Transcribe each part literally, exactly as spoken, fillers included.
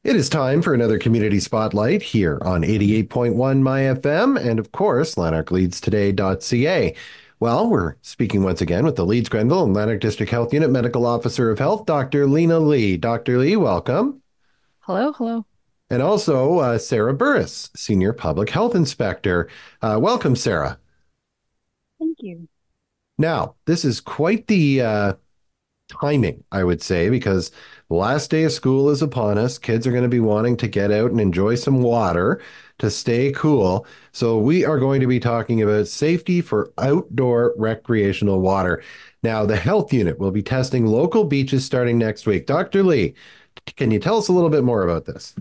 It is time for another community spotlight here on eighty-eight point one My F M and, of course, lanark leeds today dot c a. Well, we're speaking once again with the Leeds Grenville and Lanark District Health Unit Medical Officer of Health, Doctor Lena Lee. Doctor Lee, welcome. Hello, hello. And also uh, Sarah Burris, Senior Public Health Inspector. Uh, welcome, Sarah. Thank you. Now, this is quite the uh, timing, I would say, because the last day of school is upon us. Kids are going to be wanting to get out and enjoy some water to stay cool. So, we are going to be talking about safety for outdoor recreational water. Now, the health unit will be testing local beaches starting next week. Doctor Lee, can you tell us a little bit more about this?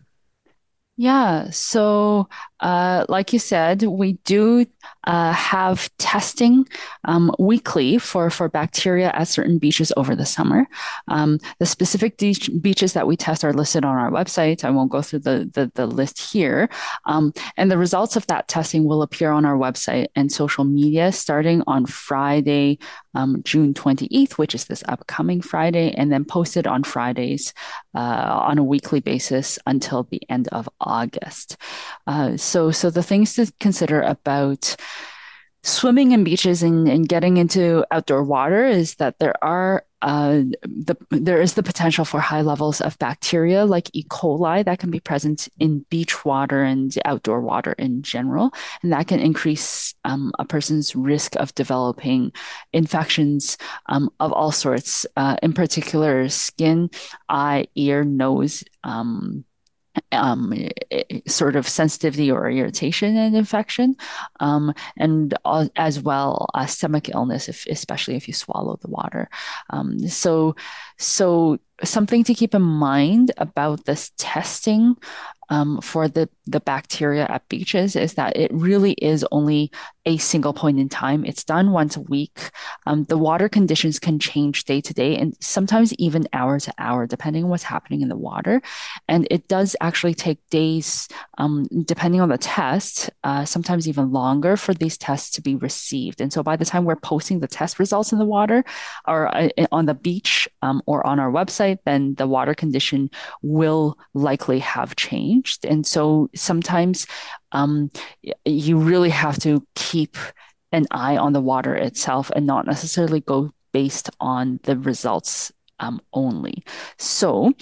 Yeah, so uh, like you said, we do uh, have testing um, weekly for, for bacteria at certain beaches over the summer. Um, the specific beach, beaches that we test are listed on our website. I won't go through the, the, the list here. Um, and the results of that testing will appear on our website and social media starting on Friday, um, June twenty-eighth, which is this upcoming Friday, and then posted on Fridays uh, on a weekly basis until the end of August. Uh, so, so the things to consider about swimming in beaches and, and getting into outdoor water is that there are uh, the there is the potential for high levels of bacteria like E. coli that can be present in beach water and outdoor water in general, and that can increase um, a person's risk of developing infections um, of all sorts, uh, in particular skin, eye, ear, nose. Um, um, sort of sensitivity or irritation and infection, um, and as well uh, stomach illness, if, especially if you swallow the water. Um, so, so something to keep in mind about this testing um, for the the bacteria at beaches is that it really is only a single point in time. It's done once a week. Um, the water conditions can change day to day and sometimes even hour to hour, depending on what's happening in the water. And it does actually take days, um, depending on the test, uh, sometimes even longer for these tests to be received. And so by the time we're posting the test results in the water or uh, on the beach um, or on our website, then the water condition will likely have changed. And so sometimes um, you really have to keep an eye on the water itself and not necessarily go based on the results um, only. So,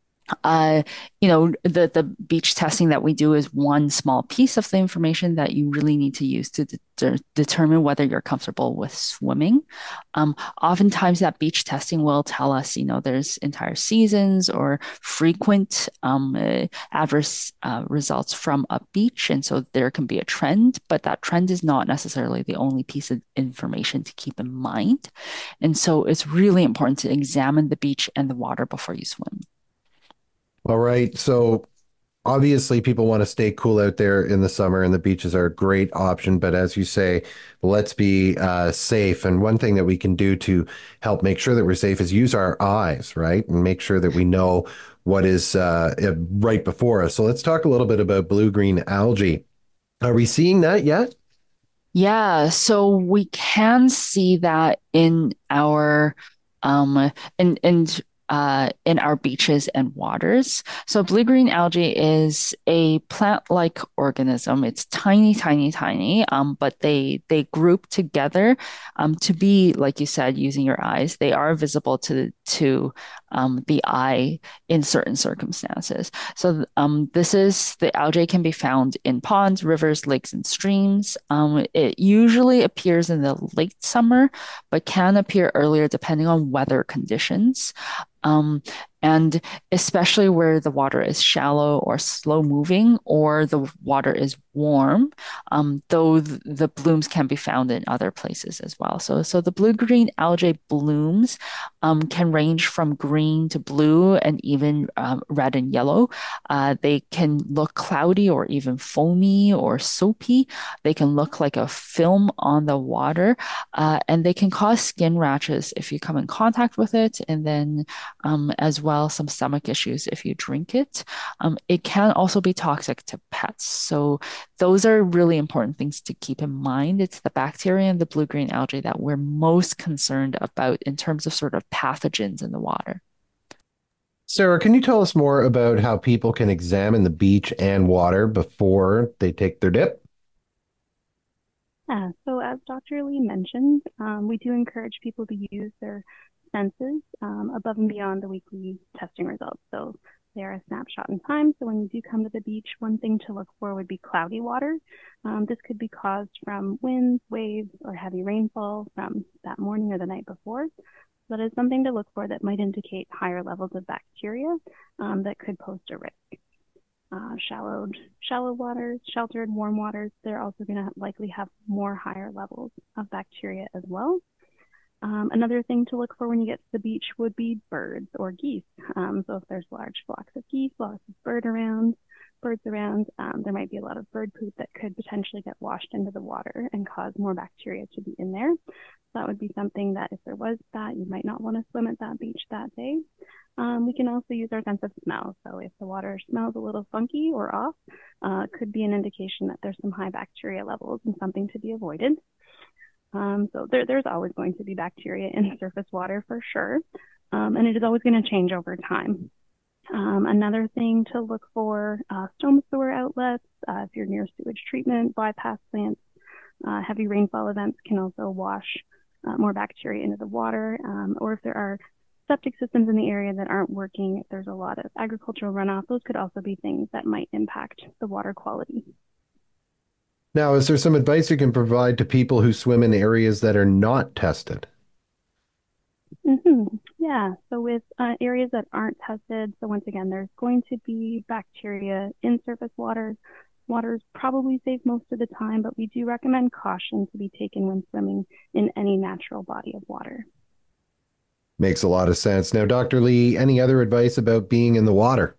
uh, you know, the the beach testing that we do is one small piece of the information that you really need to use to de determine whether you're comfortable with swimming. Um, oftentimes, that beach testing will tell us, you know, there's entire seasons or frequent um, uh, adverse uh, results from a beach, and so there can be a trend, but that trend is not necessarily the only piece of information to keep in mind. And so, it's really important to examine the beach and the water before you swim. All right. So, obviously, people want to stay cool out there in the summer, and the beaches are a great option. But as you say, let's be uh, safe. And one thing that we can do to help make sure that we're safe is use our eyes, right? And make sure that we know what is uh, uh, right before us. So let's talk a little bit about blue-green algae. Are we seeing that yet? Yeah, so we can see that in our um in in uh in our beaches and waters. So blue-green algae is a plant-like organism. It's tiny, tiny, tiny, um, but they they group together um to be, like you said, using your eyes. They are visible to to um the eye in certain circumstances. So um, this is the algae can be found in ponds, rivers, lakes, and streams. Um, it usually appears in the late summer, but can appear earlier depending on weather conditions. Um, and especially where the water is shallow or slow moving, or the water is warm, um, though th- the blooms can be found in other places as well. So, so the blue-green algae blooms um, can range from green to blue and even um, red and yellow. Uh, they can look cloudy or even foamy or soapy. They can look like a film on the water, uh, and they can cause skin rashes if you come in contact with it, and then um, as well some stomach issues if you drink it. Um, it can also be toxic to pets. So those are really important things to keep in mind. It's the bacteria and the blue-green algae that we're most concerned about in terms of sort of pathogens in the water. Sarah, can you tell us more about how people can examine the beach and water before they take their dip? Yeah, so as doctor Lee mentioned, um, we do encourage people to use their senses um, above and beyond the weekly testing results. So they are a snapshot in time. So when you do come to the beach, one thing to look for would be cloudy water. Um, this could be caused from winds, waves, or heavy rainfall from that morning or the night before. So that is something to look for that might indicate higher levels of bacteria um, that could pose a risk. Uh, shallowed, shallow waters, sheltered, warm waters, they're also going to likely have more higher levels of bacteria as well. Um, another thing to look for when you get to the beach would be birds or geese. Um, so if there's large flocks of geese, lots of bird around, birds around, um, there might be a lot of bird poop that could potentially get washed into the water and cause more bacteria to be in there. So that would be something that if there was that, you might not want to swim at that beach that day. Um, we can also use our sense of smell. So if the water smells a little funky or off, uh, it could be an indication that there's some high bacteria levels and something to be avoided. Um, so there, there's always going to be bacteria in surface water for sure, um, and it is always going to change over time. Um, another thing to look for, uh, storm sewer outlets, uh, if you're near sewage treatment, bypass plants, uh, heavy rainfall events can also wash uh, more bacteria into the water, um, or if there are septic systems in the area that aren't working, if there's a lot of agricultural runoff, those could also be things that might impact the water quality. Now, is there some advice you can provide to people who swim in areas that are not tested? Mm-hmm. Yeah, so with uh, areas that aren't tested, so once again, there's going to be bacteria in surface water. Water is probably safe most of the time, but we do recommend caution to be taken when swimming in any natural body of water. Makes a lot of sense. Now, doctor Lee, any other advice about being in the water?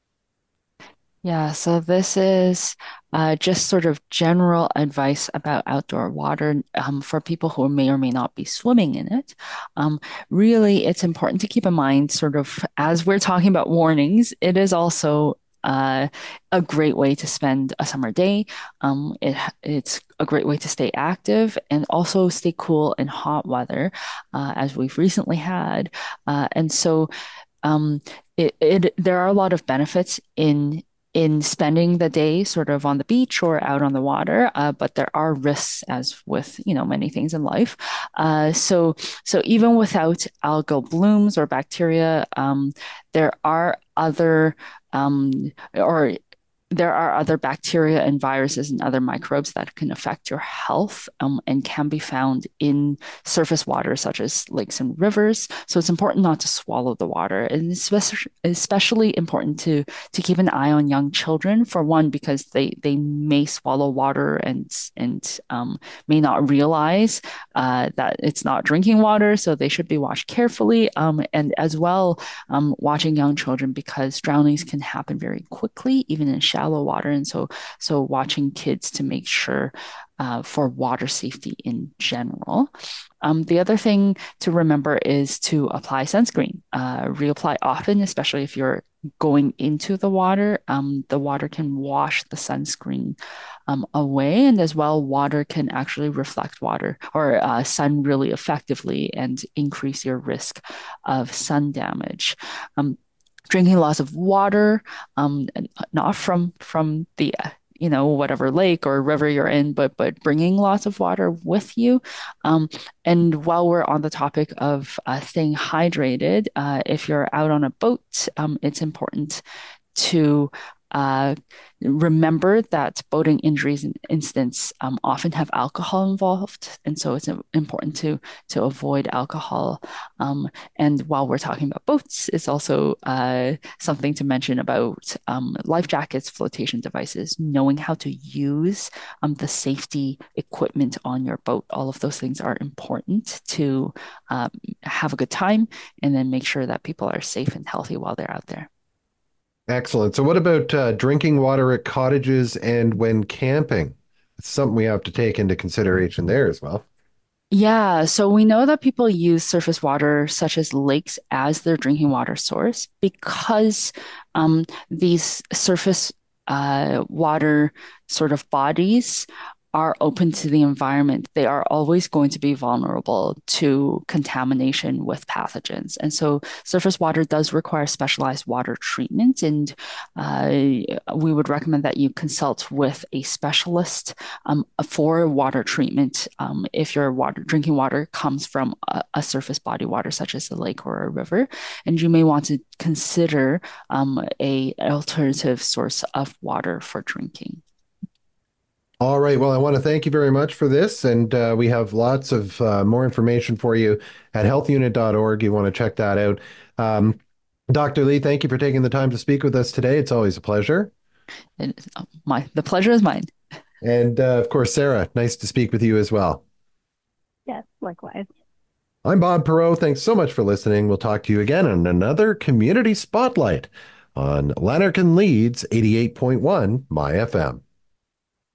Yeah, so this is uh, just sort of general advice about outdoor water um, for people who may or may not be swimming in it. Um, really, it's important to keep in mind, sort of, as we're talking about warnings, it is also uh, a great way to spend a summer day. Um, it, it's a great way to stay active and also stay cool in hot weather, uh, as we've recently had. Uh, and so, um, it, it there are a lot of benefits in in spending the day sort of on the beach or out on the water, uh, but there are risks, as with you know many things in life. Uh, so so even without algal blooms or bacteria, um, there are other um, or there are other bacteria and viruses and other microbes that can affect your health um, and can be found in surface water, such as lakes and rivers. So it's important not to swallow the water, and it's especially, especially important to to keep an eye on young children. For one, because they they may swallow water and and um, may not realize uh, that it's not drinking water, so they should be watched carefully. Um, and as well, um, watching young children because drownings can happen very quickly, even in shallow water. And so, so watching kids to make sure uh, for water safety in general. Um, the other thing to remember is to apply sunscreen. Uh, reapply often, especially if you're going into the water. Um, the water can wash the sunscreen um, away, and as well, water can actually reflect water or uh, sun really effectively and increase your risk of sun damage. Um, Drinking lots of water, um, not from from the uh, you know whatever lake or river you're in, but but bringing lots of water with you. Um, and while we're on the topic of uh, staying hydrated, uh, if you're out on a boat, um, it's important to uh, remember that boating injuries and incidents um, often have alcohol involved, and so it's important to to avoid alcohol. Um, and while we're talking about boats, it's also uh, something to mention about um, life jackets, flotation devices, knowing how to use um, the safety equipment on your boat. All of those things are important to um, have a good time, and then make sure that people are safe and healthy while they're out there. Excellent. So, what about uh, drinking water at cottages and when camping? It's something we have to take into consideration there as well. Yeah, so we know that people use surface water, such as lakes, as their drinking water source because um, these surface uh, water sort of bodies are open to the environment, they are always going to be vulnerable to contamination with pathogens. And so surface water does require specialized water treatment. And uh, we would recommend that you consult with a specialist um, for water treatment um, if your water drinking water comes from a, a surface body water, such as a lake or a river. And you may want to consider um, a alternative source of water for drinking. All right. Well, I want to thank you very much for this. And uh, we have lots of uh, more information for you at health unit dot org. You want to check that out. Um, Doctor Lee, thank you for taking the time to speak with us today. It's always a pleasure. It, my the pleasure is mine. And uh, of course, Sarah, nice to speak with you as well. Yes, likewise. I'm Bob Perot. Thanks so much for listening. We'll talk to you again on another Community Spotlight on Lanark and Leeds eighty-eight point one My F M.